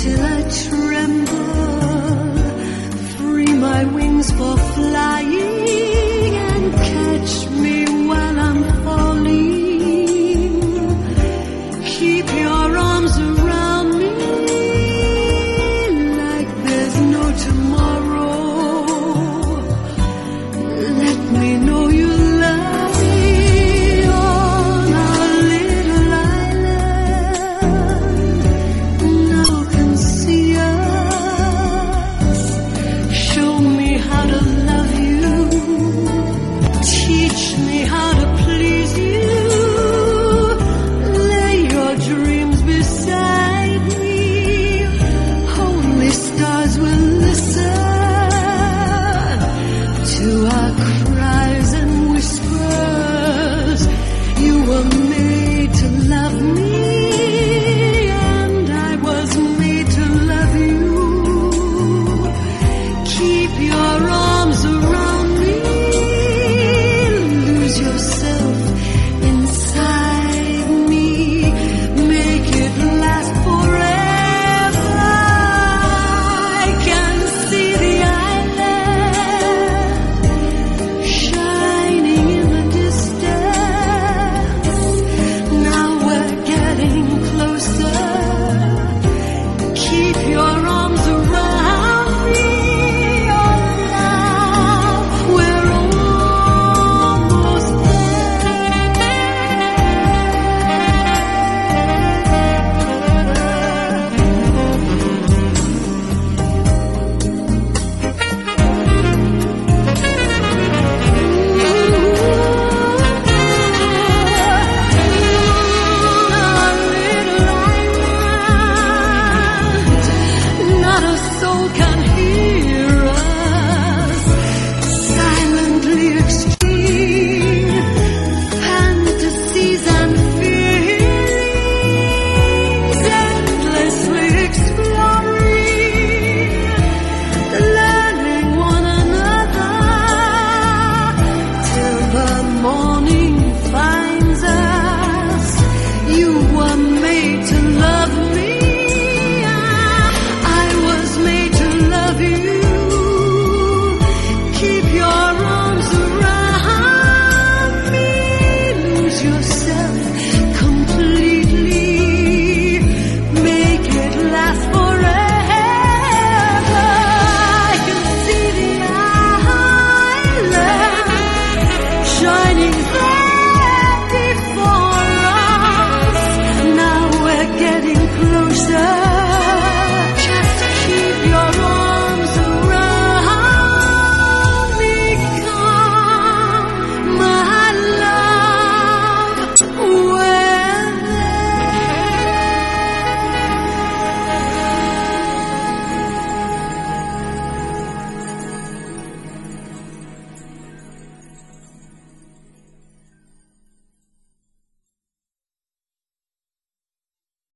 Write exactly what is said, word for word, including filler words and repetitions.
till I tremble, free my wings for flying and catch me while I'm falling. Keep your arms around me like there's no tomorrow. Let me know you love me on our little island. No one can see us. Show me how to love you. Teach me how to please you. Lay your dreams beside me. Only stars will listen to our cries and whispers. You were made to love me, and I was made to love you. Keep your arms around me. Lose yourself inside me. Make it last forever. I can see the island shining in the distance. Now we're getting closer. Keep your arms around me. Oh, now we're almost not a soul can hear us. Silently exchange fantasies and feelings, endlessly exploring, learning one another till the morning finds us. You were made to love me. I was made to love you. Keep your arms around me. Lose yourself